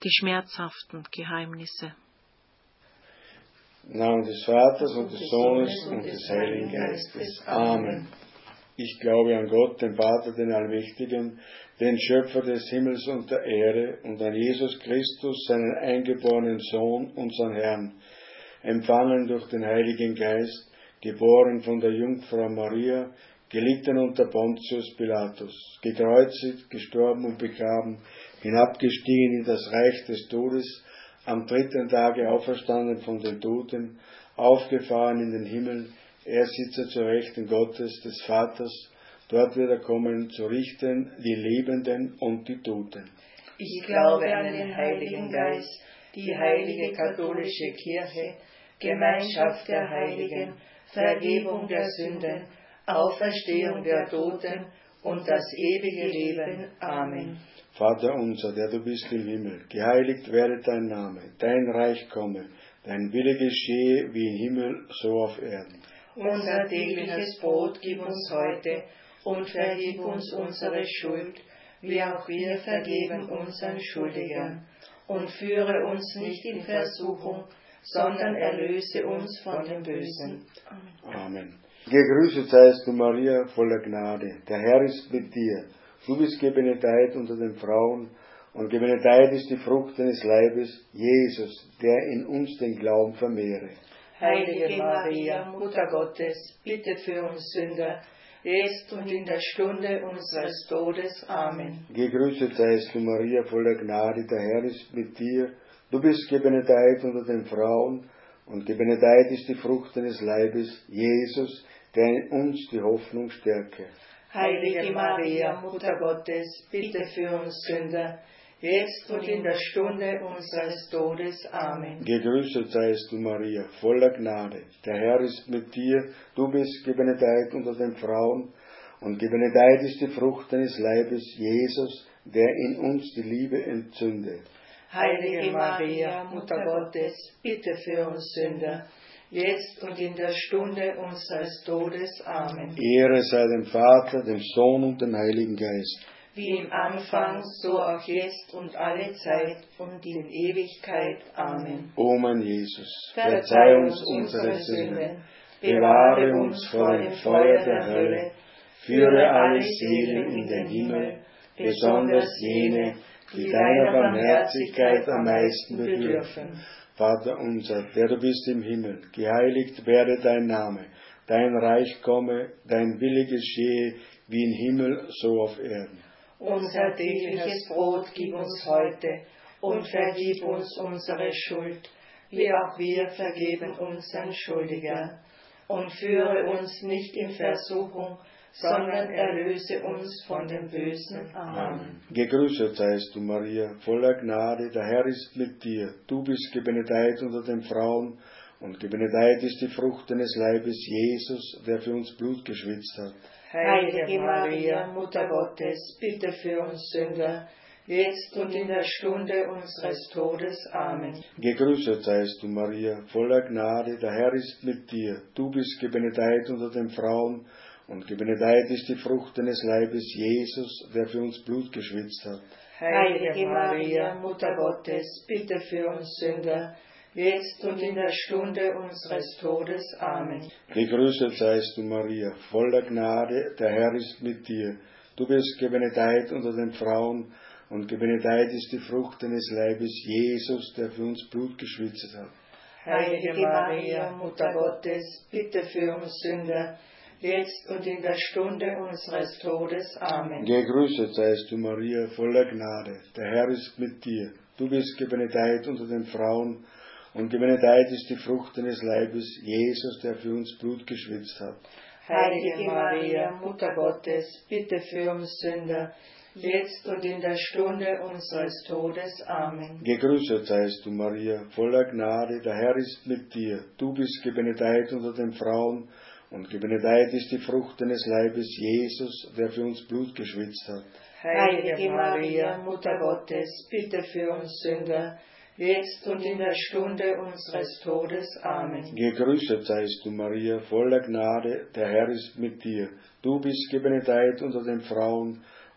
die schmerzhaften Geheimnisse. Im Namen des Vaters und des Sohnes und des Heiligen Geistes. Amen. Ich glaube an Gott, den Vater, den Allmächtigen, den Schöpfer des Himmels und der Erde, und an Jesus Christus, seinen eingeborenen Sohn, unseren Herrn, empfangen durch den Heiligen Geist, geboren von der Jungfrau Maria, gelitten unter Pontius Pilatus, gekreuzigt, gestorben und begraben, hinabgestiegen in das Reich des Todes, am dritten Tage auferstanden von den Toten, aufgefahren in den Himmel, er sitze zur Rechten Gottes, des Vaters, dort wird er kommen, zu richten die Lebenden und die Toten. Ich glaube an den Heiligen Geist, die heilige katholische Kirche, Gemeinschaft der Heiligen, Vergebung der Sünden, Auferstehung der Toten und das ewige Leben. Amen. Vater unser, der du bist im Himmel, geheiligt werde dein Name, dein Reich komme, dein Wille geschehe wie im Himmel, so auf Erden. Unser tägliches Brot gib uns heute und vergib uns unsere Schuld, wie auch wir vergeben unseren Schuldigern. Und führe uns nicht in Versuchung, sondern erlöse uns von dem Bösen. Amen. Amen. Gegrüßet seist du, Maria, voller Gnade. Der Herr ist mit dir. Du bist gebenedeit unter den Frauen, und gebenedeit ist die Frucht deines Leibes, Jesus, der in uns den Glauben vermehre. Heilige Maria, Mutter Gottes, bitte für uns Sünder, jetzt und in der Stunde unseres Todes. Amen. Gegrüßet seist du, Maria, voller Gnade, der Herr ist mit dir. Du bist gebenedeit unter den Frauen, und gebenedeit ist die Frucht deines Leibes, Jesus, der in uns die Hoffnung stärke. Heilige Maria, Mutter Gottes, bitte für uns Sünder, jetzt und in der Stunde unseres Todes. Amen. Gegrüßet seist du, Maria, voller Gnade. Der Herr ist mit dir. Du bist gebenedeit unter den Frauen, und gebenedeit ist die Frucht deines Leibes, Jesus, der in uns die Liebe entzündet. Heilige Maria, Mutter Gottes, bitte für uns Sünder, jetzt und in der Stunde unseres Todes. Amen. Ehre sei dem Vater, dem Sohn und dem Heiligen Geist. Wie im Anfang, so auch jetzt und alle Zeit und in Ewigkeit. Amen. O mein Jesus, verzeih uns unsere Sünden, bewahre uns vor dem Feuer der Hölle, führe alle Seelen in den Himmel, besonders jene, die deiner Barmherzigkeit am meisten bedürfen. Vater unser, der du bist im Himmel, geheiligt werde dein Name, dein Reich komme, dein Wille geschehe, wie im Himmel, so auf Erden. Unser tägliches Brot gib uns heute und vergib uns unsere Schuld, wie auch wir vergeben unseren Schuldigern. Und führe uns nicht in Versuchung, sondern erlöse uns von dem Bösen. Amen. Gegrüßet seist du, Maria, voller Gnade, der Herr ist mit dir. Du bist gebenedeit unter den Frauen, und gebenedeit ist die Frucht deines Leibes, Jesus, der für uns Blut geschwitzt hat. Heilige Maria, Mutter Gottes, bitte für uns Sünder, jetzt und in der Stunde unseres Todes. Amen. Gegrüßet seist du, Maria, voller Gnade, der Herr ist mit dir. Du bist gebenedeit unter den Frauen, und gebenedeit ist die Frucht deines Leibes, Jesus, der für uns Blut geschwitzt hat. Heilige Maria, Mutter Gottes, bitte für uns Sünder, jetzt und in der Stunde unseres Todes. Amen. Gegrüßet seist du, Maria, voller Gnade, der Herr ist mit dir. Du bist gebenedeit unter den Frauen, und gebenedeit ist die Frucht deines Leibes, Jesus, der für uns Blut geschwitzt hat. Heilige Maria, Mutter Gottes, bitte für uns Sünder, jetzt und in der Stunde unseres Todes. Amen. Gegrüßet seist du, Maria, voller Gnade, der Herr ist mit dir. Du bist gebenedeit unter den Frauen, und gebenedeit ist die Frucht deines Leibes, Jesus, der für uns Blut geschwitzt hat. Heilige Maria, Mutter Gottes, bitte für uns Sünder, jetzt und in der Stunde unseres Todes. Amen. Gegrüßet seist du, Maria, voller Gnade, der Herr ist mit dir. Du bist gebenedeit unter den Frauen, und gebenedeit ist die Frucht deines Leibes, Jesus, der für uns Blut geschwitzt hat. Heilige Maria, Mutter Gottes, bitte für uns Sünder, jetzt und in der Stunde unseres Todes. Amen. Gegrüßet seist du, Maria, voller Gnade, der Herr ist mit dir. Du bist gebenedeit unter den Frauen,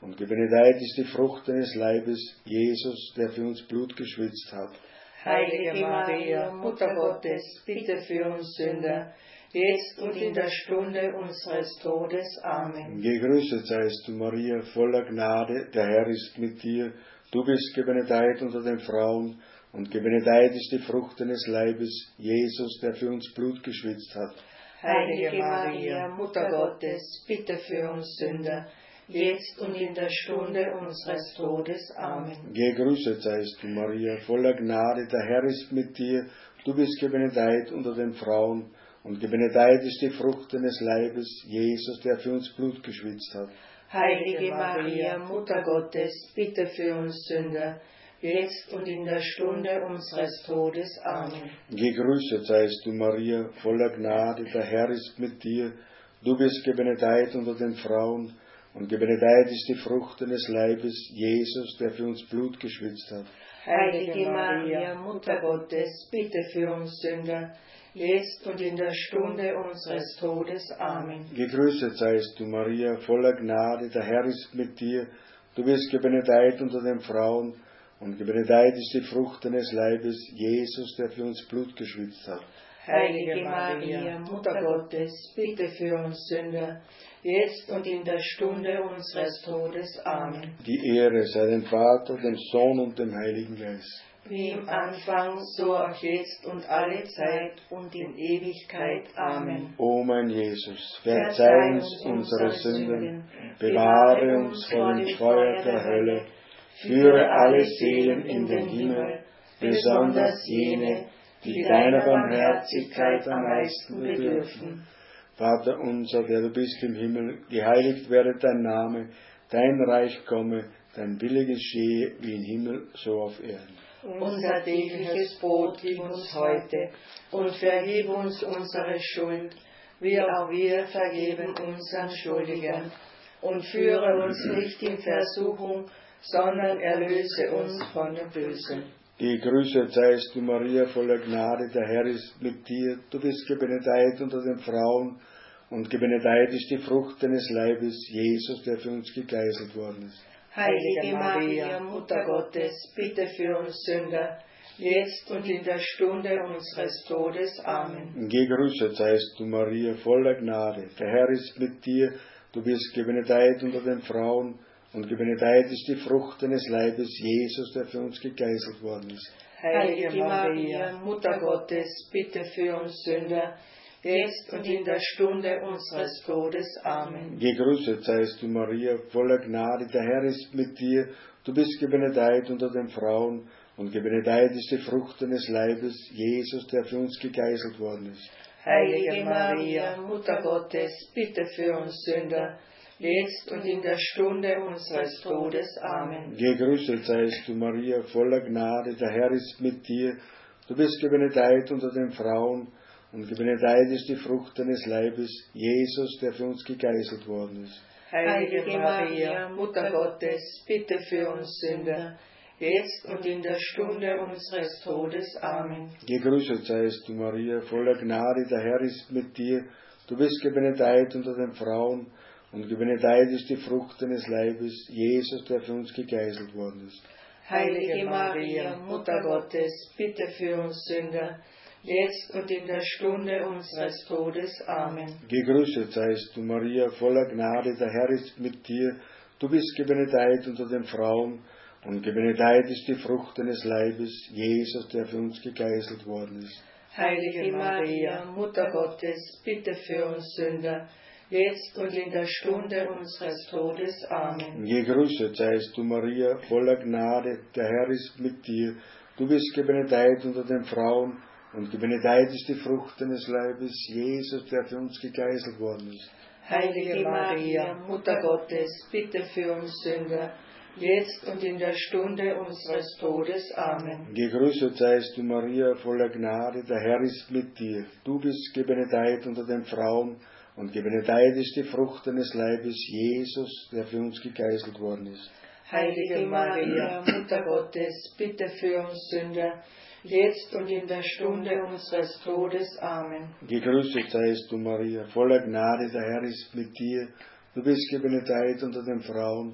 und gebenedeit ist die Frucht deines Leibes, Jesus, der für uns Blut geschwitzt hat. Heilige Maria, Mutter Gottes, bitte für uns Sünder, jetzt und in der Stunde unseres Todes. Amen. Gegrüßet seist du, Maria, voller Gnade, der Herr ist mit dir. Du bist gebenedeit unter den Frauen, und gebenedeit ist die Frucht deines Leibes, Jesus, der für uns Blut geschwitzt hat. Heilige Maria, Mutter Gottes, bitte für uns Sünder, jetzt und in der Stunde unseres Todes. Amen. Gegrüßet seist du, Maria, voller Gnade, der Herr ist mit dir. Du bist gebenedeit unter den Frauen, und gebenedeit ist die Frucht deines Leibes, Jesus, der für uns Blut geschwitzt hat. Heilige Maria, Mutter Gottes, bitte für uns Sünder, jetzt und in der Stunde unseres Todes. Amen. Gegrüßet seist du, Maria, voller Gnade, der Herr ist mit dir. Du bist gebenedeit unter den Frauen, und gebenedeit ist die Frucht deines Leibes, Jesus, der für uns Blut geschwitzt hat. Heilige Maria, Mutter Gottes, bitte für uns Sünder, jetzt und in der Stunde unseres Todes. Amen. Gegrüßet seist du, Maria, voller Gnade, der Herr ist mit dir. Du bist gebenedeit unter den Frauen, und gebenedeit ist die Frucht deines Leibes, Jesus, der für uns Blut geschwitzt hat. Heilige Maria, Mutter Gottes, bitte für uns Sünder, jetzt und in der Stunde unseres Todes. Amen. Die Ehre sei dem Vater, dem Sohn und dem Heiligen Geist. Wie im Anfang, so auch jetzt und alle Zeit und in Ewigkeit. Amen. O mein Jesus, verzeih uns unsere Sünden, bewahre uns vor dem Feuer der Hölle, führe alle Seelen in den Himmel, besonders jene, die deiner Barmherzigkeit am meisten bedürfen. Vater unser, der du bist im Himmel, geheiligt werde dein Name, dein Reich komme, dein Wille geschehe, wie im Himmel, so auf Erden. Unser tägliches Brot gib uns heute und vergib uns unsere Schuld, wie auch wir vergeben unseren Schuldigern. Und führe uns nicht in Versuchung, sondern erlöse uns von dem Bösen. Gegrüßet seist du, Maria, voller Gnade, der Herr ist mit dir. Du bist gebenedeit unter den Frauen, und gebenedeit ist die Frucht deines Leibes, Jesus, der für uns gegeißelt worden ist. Heilige Maria, Mutter Gottes, bitte für uns Sünder, jetzt und in der Stunde unseres Todes. Amen. Gegrüßet seist du, Maria, voller Gnade, der Herr ist mit dir. Du bist gebenedeit unter den Frauen, und gebenedeit ist die Frucht deines Leibes, Jesus, der für uns gegeißelt worden ist. Heilige Maria, Mutter Gottes, bitte für uns Sünder, jetzt und in der Stunde unseres Todes. Amen. Gegrüßet seist du, Maria, voller Gnade, der Herr ist mit dir. Du bist gebenedeit unter den Frauen, und gebenedeit ist die Frucht deines Leibes, Jesus, der für uns gegeißelt worden ist. Heilige Maria, Mutter Gottes, bitte für uns Sünder, jetzt und in der Stunde unseres Todes. Amen. Gegrüßet seist du, Maria, voller Gnade, der Herr ist mit dir. Du bist gebenedeit unter den Frauen, und gebenedeit ist die Frucht deines Leibes, Jesus, der für uns gegeißelt worden ist. Heilige Maria, Mutter Gottes, bitte für uns Sünder, jetzt und in der Stunde unseres Todes. Amen. Gegrüßet seist du, Maria, voller Gnade, der Herr ist mit dir. Du bist gebenedeit unter den Frauen, und gebenedeit ist die Frucht deines Leibes, Jesus, der für uns gegeißelt worden ist. Heilige Maria, Mutter Gottes, bitte für uns Sünder, jetzt und in der Stunde unseres Todes. Amen. Gegrüßet seist du, Maria, voller Gnade, der Herr ist mit dir. Du bist gebenedeit unter den Frauen, und gebenedeit ist die Frucht deines Leibes, Jesus, der für uns gegeißelt worden ist. Heilige Maria, Mutter Gottes, bitte für uns Sünder, jetzt und in der Stunde unseres Todes. Amen. Gegrüßet seist du, Maria, voller Gnade, der Herr ist mit dir. Du bist gebenedeit unter den Frauen, und gebenedeit ist die Frucht deines Leibes, Jesus, der für uns gegeißelt worden ist. Heilige Maria, Mutter Gottes, bitte für uns Sünder, jetzt und in der Stunde unseres Todes. Amen. Gegrüßet seist du, Maria, voller Gnade, der Herr ist mit dir. Du bist gebenedeit unter den Frauen, und gebenedeit ist die Frucht deines Leibes, Jesus, der für uns gegeißelt worden ist. Heilige Maria, Mutter Gottes, bitte für uns Sünder, jetzt und in der Stunde unseres Todes. Amen. Gegrüßet seist du, Maria, voller Gnade, der Herr ist mit dir. Du bist gebenedeit unter den Frauen,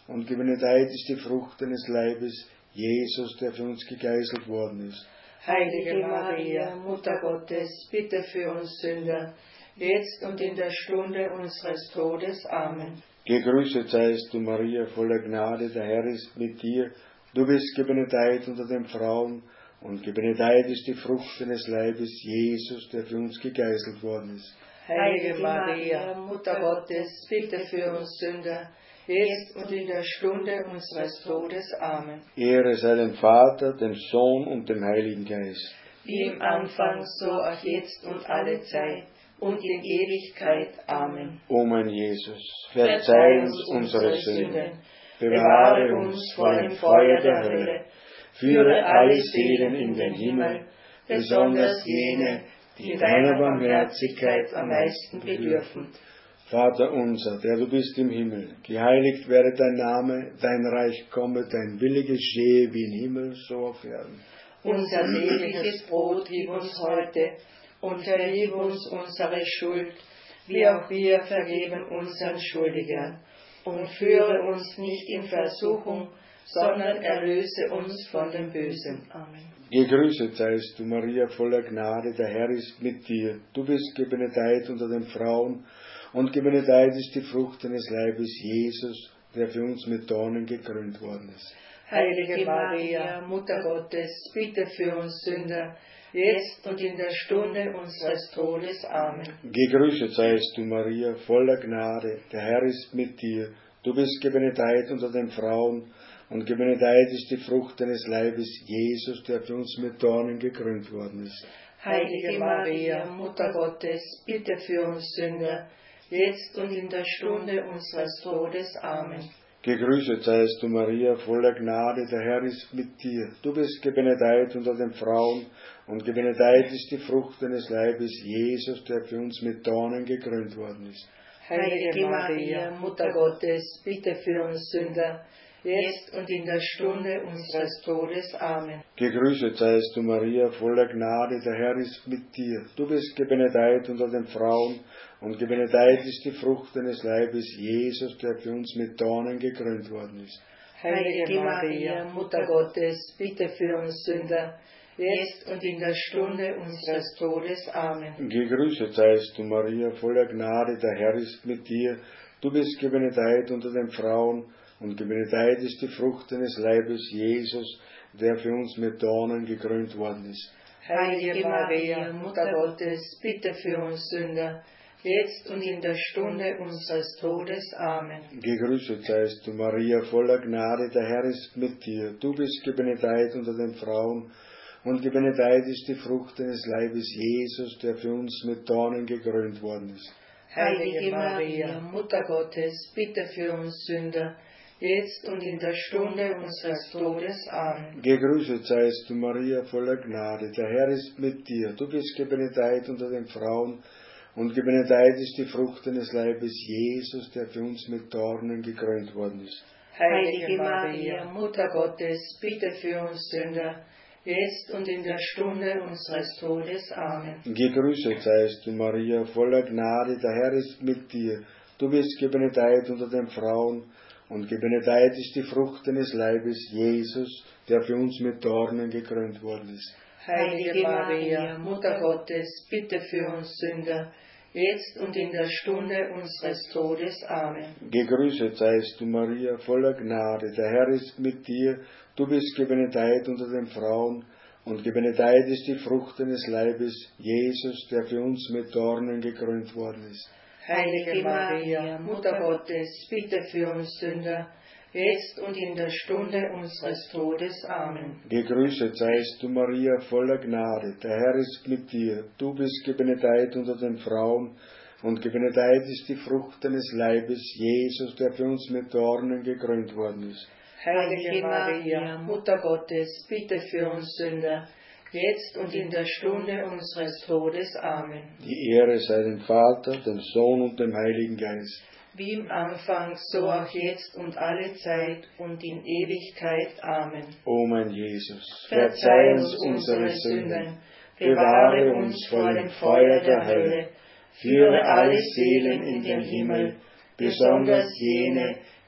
und gebenedeit ist die Frucht deines Leibes, Jesus, der für uns gegeißelt worden ist. Heilige Maria, Mutter Gottes, bitte für uns Sünder, jetzt und in der Stunde unseres Todes. Amen. Gegrüßet seist du, Maria, voller Gnade, der Herr ist mit dir. Du bist gebenedeit unter den Frauen, und gebenedeit ist die Frucht deines Leibes, Jesus, der für uns gegeißelt worden ist. Heilige Maria, Mutter Gottes, bitte für uns Sünder, jetzt und in der Stunde unseres Todes. Amen. Ehre sei dem Vater, dem Sohn und dem Heiligen Geist. Wie im Anfang, so auch jetzt und alle Zeit und in Ewigkeit. Amen. O mein Jesus, verzeih uns unsere Sünden, bewahre uns vor dem Feuer der Hölle, führe alle Seelen in den Himmel, besonders jene, die deiner Barmherzigkeit am meisten bedürfen. Vater unser, der du bist im Himmel, geheiligt werde dein Name, dein Reich komme, dein Wille geschehe wie im Himmel, so auf Erden. Unser tägliches Brot gib uns heute und vergib uns unsere Schuld, wie auch wir vergeben unseren Schuldigern. Und führe uns nicht in Versuchung, sondern erlöse uns von dem Bösen. Amen. Gegrüßet seist du, Maria, voller Gnade, der Herr ist mit dir. Du bist gebenedeit unter den Frauen, und gebenedeit ist die Frucht deines Leibes, Jesus, der für uns mit Dornen gekrönt worden ist. Heilige Maria, Mutter Gottes, bitte für uns Sünder, jetzt und in der Stunde unseres Todes. Amen. Gegrüßet seist du, Maria, voller Gnade, der Herr ist mit dir. Du bist gebenedeit unter den Frauen, und gebenedeit ist die Frucht deines Leibes, Jesus, der für uns mit Dornen gekrönt worden ist. Heilige Maria, Mutter Gottes, bitte für uns Sünder, jetzt und in der Stunde unseres Todes. Amen. Gegrüßet seist du, Maria, voller Gnade, der Herr ist mit dir. Du bist gebenedeit unter den Frauen, und gebenedeit ist die Frucht deines Leibes, Jesus, der für uns mit Dornen gekrönt worden ist. Heilige Maria, Mutter Gottes, bitte für uns Sünder, jetzt und in der Stunde unseres Todes. Amen. Gegrüßet seist du, Maria, voller Gnade, der Herr ist mit dir. Du bist gebenedeit unter den Frauen, und gebenedeit ist die Frucht deines Leibes, Jesus, der für uns mit Dornen gekrönt worden ist. Heilige Maria, Mutter Gottes, bitte für uns Sünder, jetzt und in der Stunde unseres Todes. Amen. Gegrüßet seist du, Maria, voller Gnade, der Herr ist mit dir. Du bist gebenedeit unter den Frauen, und gebenedeit ist die Frucht deines Leibes, Jesus, der für uns mit Dornen gekrönt worden ist. Heilige Maria, Mutter Gottes, bitte für uns Sünder, jetzt und in der Stunde unseres Todes. Amen. Gegrüßet seist du, Maria, voller Gnade, der Herr ist mit dir. Du bist gebenedeit unter den Frauen, und gebenedeit ist die Frucht deines Leibes, Jesus, der für uns mit Dornen gekrönt worden ist. Heilige Maria, Mutter Gottes, bitte für uns Sünder, jetzt und in der Stunde unseres Todes. Amen. Gegrüßet seist du, Maria, voller Gnade, der Herr ist mit dir. Du bist gebenedeit unter den Frauen, und gebenedeit ist die Frucht deines Leibes, Jesus, der für uns mit Dornen gekrönt worden ist. Heilige Maria, Mutter Gottes, bitte für uns Sünder, jetzt und in der Stunde unseres Todes. Amen. Gegrüßet seist du, Maria, voller Gnade, der Herr ist mit dir. Du bist gebenedeit unter den Frauen, und gebenedeit ist die Frucht deines Leibes, Jesus, der für uns mit Dornen gekrönt worden ist. Heilige Maria, Mutter Gottes, bitte für uns Sünder, jetzt und in der Stunde unseres Todes. Amen. Gegrüßet seist du, Maria, voller Gnade, der Herr ist mit dir. Du bist gebenedeit unter den Frauen, und gebenedeit ist die Frucht deines Leibes, Jesus, der für uns mit Dornen gekrönt worden ist. Heilige Maria, Mutter Gottes, bitte für uns Sünder, jetzt und in der Stunde unseres Todes. Amen. Gegrüßet seist du, Maria, voller Gnade, der Herr ist mit dir. Du bist gebenedeit unter den Frauen, und gebenedeit ist die Frucht deines Leibes, Jesus, der für uns mit Dornen gekrönt worden ist. Heilige Maria, Mutter Gottes, bitte für uns Sünder, jetzt und in der Stunde unseres Todes. Amen. Die Ehre sei dem Vater, dem Sohn und dem Heiligen Geist. Wie im Anfang, so auch jetzt und alle Zeit und in Ewigkeit. Amen. O mein Jesus, Verzeih uns unsere Sünden, bewahre uns vor dem Feuer der Hölle, führe alle Seelen in den Himmel, besonders jene,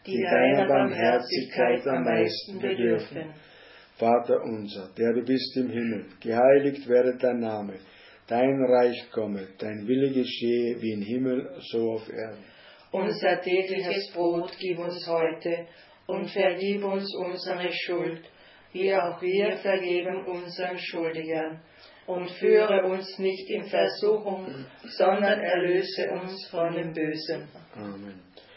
die deiner Barmherzigkeit am meisten bedürfen. Vater unser, der du bist im Himmel, geheiligt werde dein Name, dein Reich komme, dein Wille geschehe wie im Himmel, so auf Erden. Unser tägliches Brot gib uns heute und vergib uns unsere Schuld, wie auch wir vergeben unseren Schuldigern. Und führe uns nicht in Versuchung, sondern erlöse uns von dem Bösen. Amen.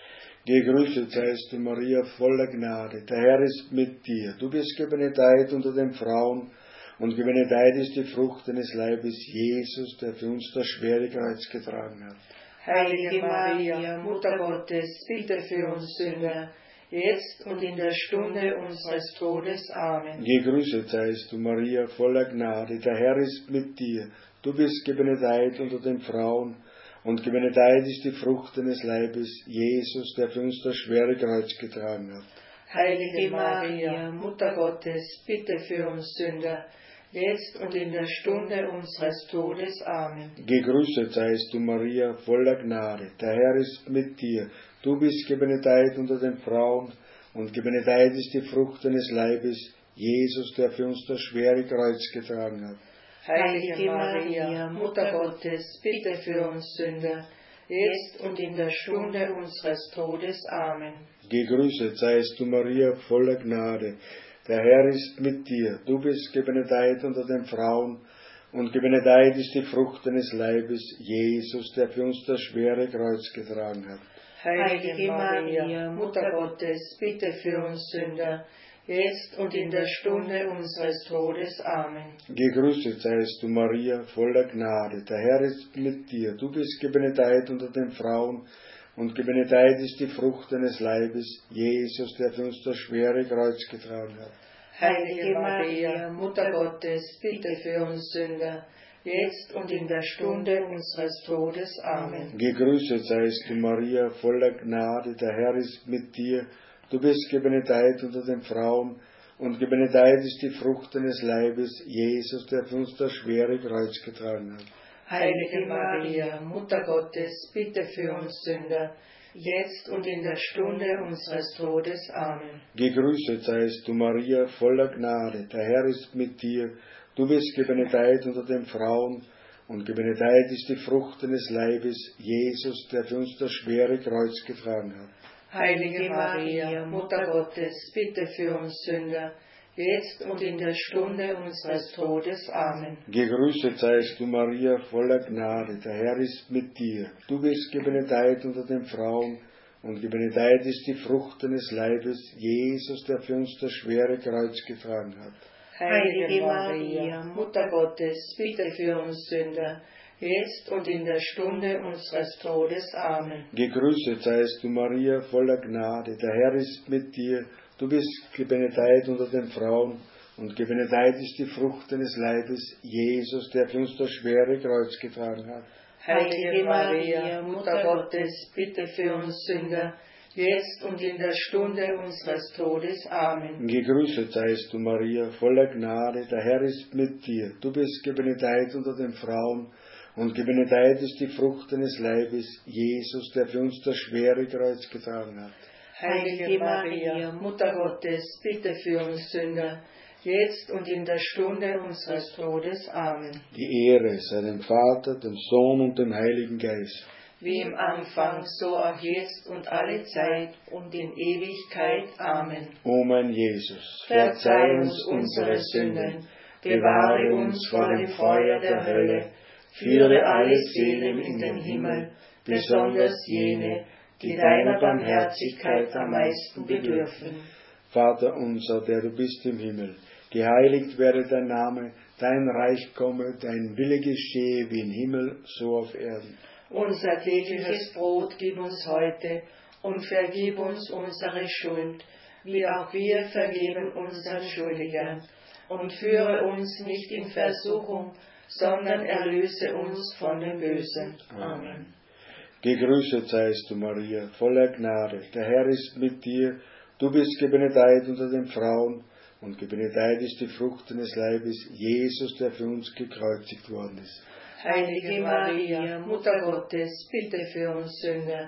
Gegrüßet seist du, Maria, voller Gnade. Der Herr ist mit dir. Du bist gebenedeit unter den Frauen, und gebenedeit ist die Frucht deines Leibes, Jesus, der für uns das schwere Kreuz getragen hat. Heilige Maria, Mutter Gottes, bitte für uns Sünder, jetzt und in der Stunde unseres Todes. Amen. Gegrüßet seist du, Maria, voller Gnade. Der Herr ist mit dir. Du bist gebenedeit unter den Frauen, und gebenedeit ist die Frucht deines Leibes, Jesus, der für uns das schwere Kreuz getragen hat. Heilige Maria, Mutter Gottes, bitte für uns Sünder, jetzt und in der Stunde unseres Todes. Amen. Gegrüßet seist du, Maria, voller Gnade. Der Herr ist mit dir. Du bist gebenedeit unter den Frauen, und gebenedeit ist die Frucht deines Leibes, Jesus, der für uns das schwere Kreuz getragen hat. Heilige Maria, Mutter Gottes, bitte für uns Sünder, jetzt und in der Stunde unseres Todes. Amen. Gegrüßet seist du, Maria, voller Gnade. Der Herr ist mit dir. Du bist gebenedeit unter den Frauen, und gebenedeit ist die Frucht deines Leibes, Jesus, der für uns das schwere Kreuz getragen hat. Heilige Maria, Mutter Gottes, bitte für uns Sünder, jetzt und in der Stunde unseres Todes. Amen. Gegrüßet seist du, Maria, voller Gnade. Der Herr ist mit dir. Du bist gebenedeit unter den Frauen, und gebenedeit ist die Frucht deines Leibes, Jesus, der für uns das schwere Kreuz getragen hat. Heilige Maria, Mutter Gottes, bitte für uns Sünder, jetzt und in der Stunde unseres Todes. Amen. Gegrüßet seist du, Maria, voller Gnade. Der Herr ist mit dir. Du bist gebenedeit unter den Frauen, und gebenedeit ist die Frucht deines Leibes, Jesus, der für uns das schwere Kreuz getragen hat. Heilige Maria, Mutter Gottes, bitte für uns Sünder, jetzt und in der Stunde unseres Todes. Amen. Gegrüßet seist du, Maria, voller Gnade. Der Herr ist mit dir. Du bist gebenedeit unter den Frauen, und gebenedeit ist die Frucht deines Leibes, Jesus, der für uns das schwere Kreuz getragen hat. Heilige Maria, Mutter Gottes, bitte für uns Sünder, jetzt und in der Stunde unseres Todes. Amen. Gegrüßet seist du, Maria, voller Gnade. Der Herr ist mit dir. Du bist gebenedeit unter den Frauen, und gebenedeit ist die Frucht deines Leibes, Jesus, der für uns das schwere Kreuz getragen hat. Heilige Maria, Mutter Gottes, bitte für uns Sünder, jetzt und in der Stunde unseres Todes. Amen. Gegrüßet seist du, Maria, voller Gnade. Der Herr ist mit dir. Du bist gebenedeit unter den Frauen, und gebenedeit ist die Frucht deines Leibes, Jesus, der für uns das schwere Kreuz getragen hat. Heilige Maria, Mutter Gottes, bitte für uns Sünder, jetzt und in der Stunde unseres Todes. Amen. Gegrüßet seist du, Maria, voller Gnade. Der Herr ist mit dir. Du bist gebenedeit unter den Frauen, und gebenedeit ist die Frucht deines Leibes, Jesus, der für uns das schwere Kreuz getragen hat. Heilige Maria, Mutter Gottes, bitte für uns Sünder, jetzt und in der Stunde unseres Todes. Amen. Die Ehre sei dem Vater, dem Sohn und dem Heiligen Geist. Wie im Anfang, so auch jetzt und alle Zeit und in Ewigkeit. Amen. O mein Jesus, Verzeih uns unsere Sünden, bewahre uns vor dem Feuer der Hölle, führe alle Seelen in den Himmel, besonders jene, die deiner Barmherzigkeit am meisten bedürfen. Vater unser, der du bist im Himmel, geheiligt werde dein Name, dein Reich komme, dein Wille geschehe wie im Himmel, so auf Erden. Unser tägliches Brot gib uns heute und vergib uns unsere Schuld, wie auch wir vergeben unseren Schuldigern. Und führe uns nicht in Versuchung, sondern erlöse uns von dem Bösen. Amen. Gegrüßet seist du, Maria, voller Gnade. Der Herr ist mit dir. Du bist gebenedeit unter den Frauen, und gebenedeit ist die Frucht deines Leibes, Jesus, der für uns gekreuzigt worden ist. Heilige Maria, Mutter Gottes, bitte für uns Sünder,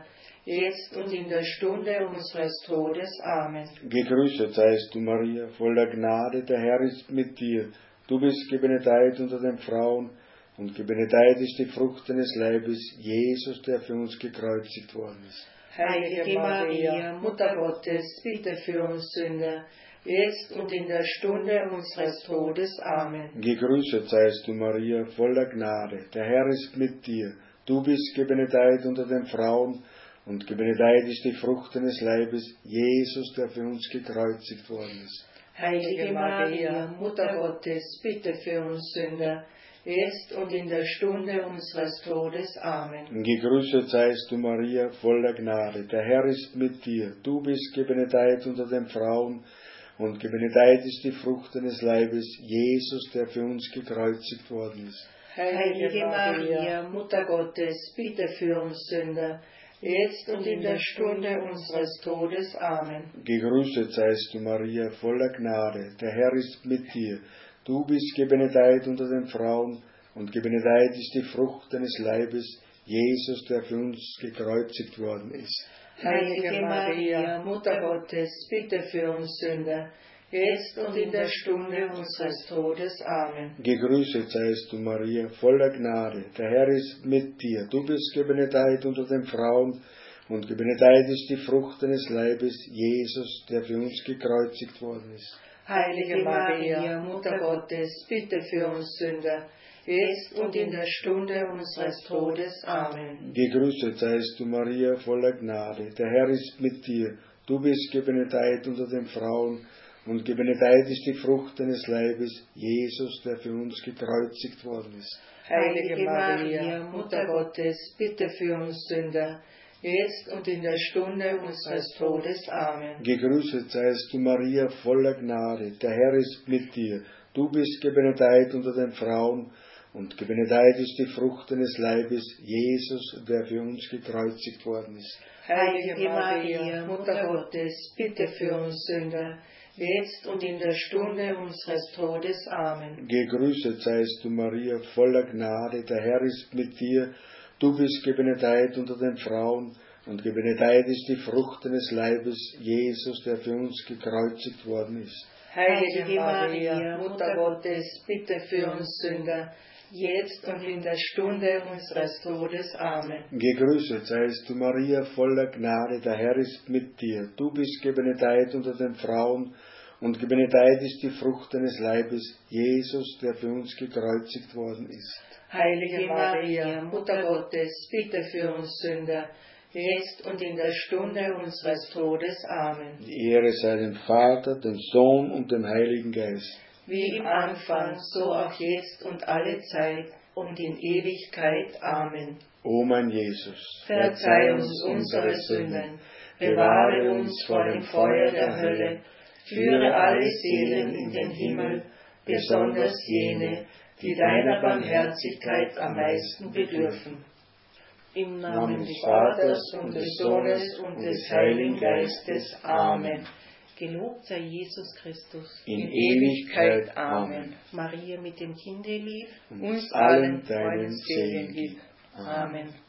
jetzt und in der Stunde unseres Todes. Amen. Gegrüßet seist du, Maria, voller Gnade, der Herr ist mit dir. Du bist gebenedeit unter den Frauen, und gebenedeit ist die Frucht deines Leibes, Jesus, der für uns gekreuzigt worden ist. Heilige Maria, Mutter Gottes, bitte für uns Sünder, jetzt und in der Stunde unseres Todes. Amen. Gegrüßet seist du, Maria, voller Gnade, der Herr ist mit dir. Du bist gebenedeit unter den Frauen, und gebenedeit ist die Frucht deines Leibes, Jesus, der für uns gekreuzigt worden ist. Heilige Maria, Mutter Gottes, bitte für uns Sünder, jetzt und in der Stunde unseres Todes. Amen. Gegrüßet seist du, Maria, voller Gnade, der Herr ist mit dir. Du bist gebenedeit unter den Frauen, und gebenedeit ist die Frucht deines Leibes, Jesus, der für uns gekreuzigt worden ist. Heilige Maria, Mutter Gottes, bitte für uns Sünder, jetzt und in der Stunde unseres Todes. Amen. Gegrüßet seist du, Maria, voller Gnade, der Herr ist mit dir. Du bist gebenedeit unter den Frauen, und gebenedeit ist die Frucht deines Leibes, Jesus, der für uns gekreuzigt worden ist. Heilige Maria, Mutter Gottes, bitte für uns Sünder, jetzt und in der Stunde unseres Todes. Amen. Gegrüßet seist du, Maria, voller Gnade, der Herr ist mit dir. Du bist gebenedeit unter den Frauen, und gebenedeit ist die Frucht deines Leibes, Jesus, der für uns gekreuzigt worden ist. Heilige Maria, Mutter Gottes, bitte für uns Sünder, jetzt und in der Stunde unseres Todes. Amen. Gegrüßet seist du, Maria, voller Gnade, der Herr ist mit dir. Du bist gebenedeit unter den Frauen, und gebenedeit ist die Frucht deines Leibes, Jesus, der für uns gekreuzigt worden ist. Heilige Maria, Mutter Gottes, bitte für uns Sünder, jetzt und in der Stunde unseres Todes. Amen. Gegrüßet seist du, Maria, voller Gnade, der Herr ist mit dir. Du bist gebenedeit unter den Frauen, und gebenedeit ist die Frucht deines Leibes, Jesus, der für uns gekreuzigt worden ist. Heilige Maria, Mutter Gottes, bitte für uns Sünder, jetzt und in der Stunde unseres Todes. Amen. Gegrüßet seist du, Maria, voller Gnade, der Herr ist mit dir. Du bist gebenedeit unter den Frauen, und gebenedeit ist die Frucht deines Leibes, Jesus, der für uns gekreuzigt worden ist. Heilige Maria, Mutter Gottes, bitte für uns Sünder, jetzt und in der Stunde unseres Todes. Amen. Gegrüßet seist du, Maria, voller Gnade, der Herr ist mit dir. Du bist gebenedeit unter den Frauen, und gebenedeit ist die Frucht deines Leibes, Jesus, der für uns gekreuzigt worden ist. Heilige Maria, Mutter Gottes, bitte für uns Sünder, jetzt und in der Stunde unseres Todes. Amen. Die Ehre sei dem Vater, dem Sohn und dem Heiligen Geist. Wie im Anfang, so auch jetzt und alle Zeit und in Ewigkeit. Amen. O mein Jesus, Verzeih uns unsere Sünden, bewahre uns vor dem Feuer der Hölle, führe alle Seelen in den Himmel, besonders jene, die deiner Barmherzigkeit am meisten bedürfen. Im Namen des Vaters und des Sohnes und des Heiligen Geistes. Amen. Gelobt sei Jesus Christus. In Ewigkeit. Amen. Maria mit dem Kindelieb. Uns allen deinen Segen gib. Amen.